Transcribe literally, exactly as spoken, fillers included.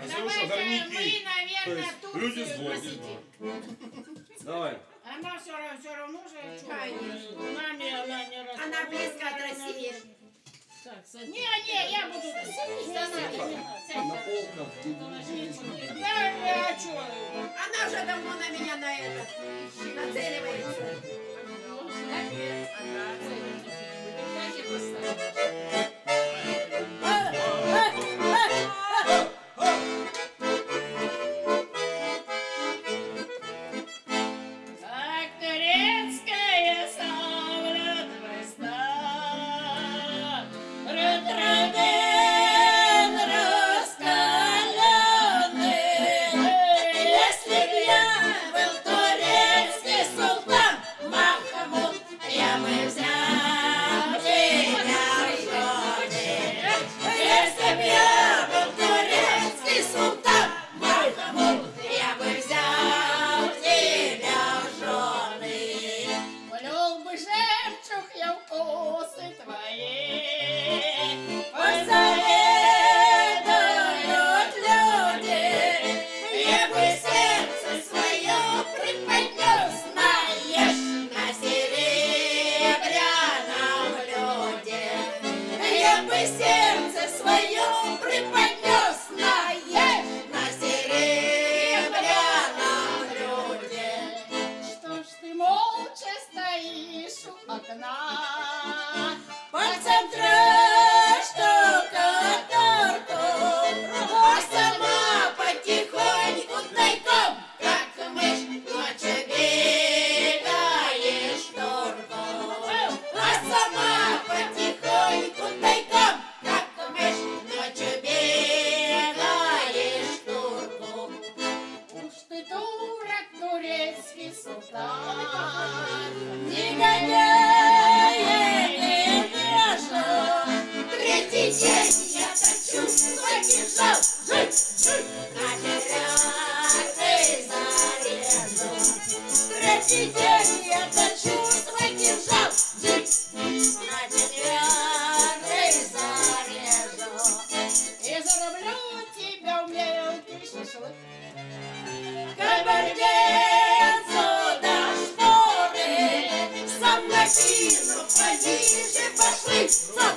Ксюша, горняки. То наверное, есть тут люди э, злобные. посидим. Давай. Она все равно, все равно же чё, Конечно. нами она не расстроена. Она близко от России. Так, садись. Не, не, я буду тут. Садись, да, надо, не надо. Сядь, На сядь. полках. Да, а чё? Она уже давно на меня на это нацеливается. Как турецкая сабля твой стан, Ретроген раскаленный. Если б я был турецкий султан Махмуд, я бы взял тебя в жены. Если б я был турецкий султан Махмуд, я бы взял тебя в жены. Плюл бы жемчуг я в косы твои, позавидуют люди. Я бы сердце свое преподнес, наешь на серебряном блюде. Я бы сердце свое преподнес, наешь на серебряном блюде. Что ж ты молча стоишь у окна? Пальцем штукатурку, а сама потихоньку тайком, как мышь, ночью бегаешь турку. А сама потихоньку тайком, как мышь, ночью бегаешь турку. Уж ты дурак, турецкий султан, негодяй, невежа. Третий день я точу свой кинжал, жить, жить, на деревянный зарезу. Третий день я точу свой кинжал, жить, на деревянный зарезу. И зароблю тебя в мелкий шашлык. Кабардинцу до шторы, сам накину, пониже пошли.